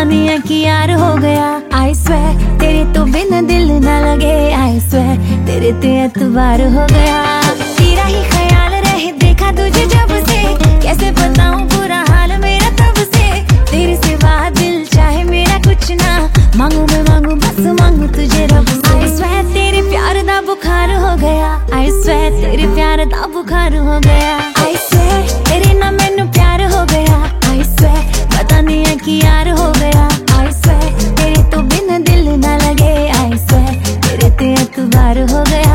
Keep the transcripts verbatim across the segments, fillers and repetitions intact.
नहीं है कि यार हो गया। आई स्वेयर तेरे तो बिना दिल ना लगे। आई स्वेयर तेरे ते एतबार हो गया। तेरा ही ख्याल रहे देखा तुझे जब से, कैसे बताऊं बुरा हाल मेरा तब से। तेरे सिवा दिल चाहे मेरा कुछ ना, मांगू मैं मांगू बस मांगू तुझे रब से। आई स्वेयर तेरे प्यार दा बुखार हो गया। आई स्वेयर तेरे प्यार दा बुखार हो गया। आई स्वेयर तेरे ना मैनू प्यार हो गया। आई स्वेयर पता नहीं है कि यार हो गया। आई स्वेयर तेरे तो बिना दिल ना लगे। आई स्वेयर तेरे ते एतबार हो गया।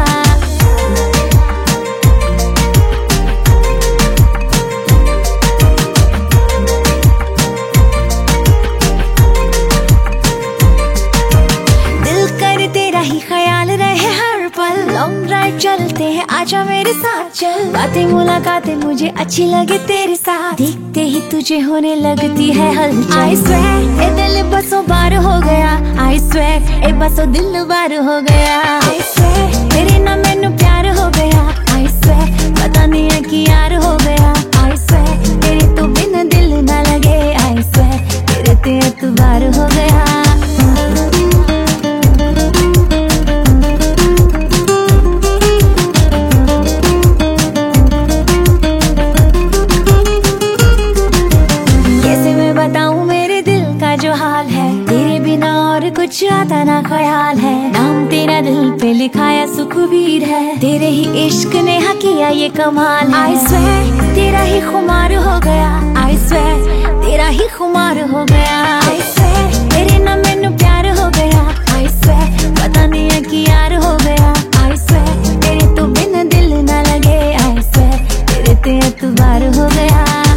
ही ख्याल रहे हर पल, लॉन्ग ड्राइव चलते हैं आजा मेरे साथ चल। बातें मुलाकातें मुझे अच्छी लगे तेरे साथ, देखते ही तुझे होने लगती है हलचल। आई स्वेयर ए दिल बसों बार हो गया। आई स्वेयर ए बसों दिल बार हो गया। आई स्वेयर तेरे ना मैनू प्यार हो गया। आई स्वेयर पता नहीं है कि यार हो गया। आई स्वेयर तेरे तो बिना दिल ना लगे। आई स्वेयर तेरे ते एतबार हो गया। जो हाल है तेरे बिना और कुछ आता ना ख्याल है। नाम तेरा दिल पे लिखाया सुखबीर है, तेरे ही इश्क ने हाँ किया ये कमाल है। आई स्वेयर तेरा ही खुमार हो गया। आई स्वेयर तेरा ही खुमार हो गया। आई स्वेयर तेरे ना मैनू प्यार हो गया। आई स्वेयर पता नहीं है कि यार हो गया। आई स्वेयर तेरे तो बिना दिल ना लगे। आई स्वेयर तेरे ते एतबार हो गया।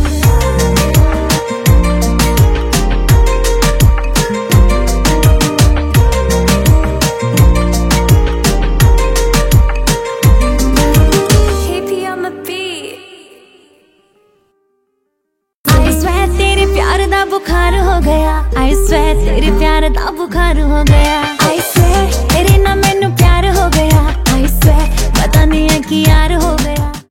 बुखार हो गया। आई स्वेयर तेरे प्यार दा बुखार हो गया। आई स्वेयर तेरे ना मैनू प्यार हो गया। आई स्वेयर पता नहीं है कि यार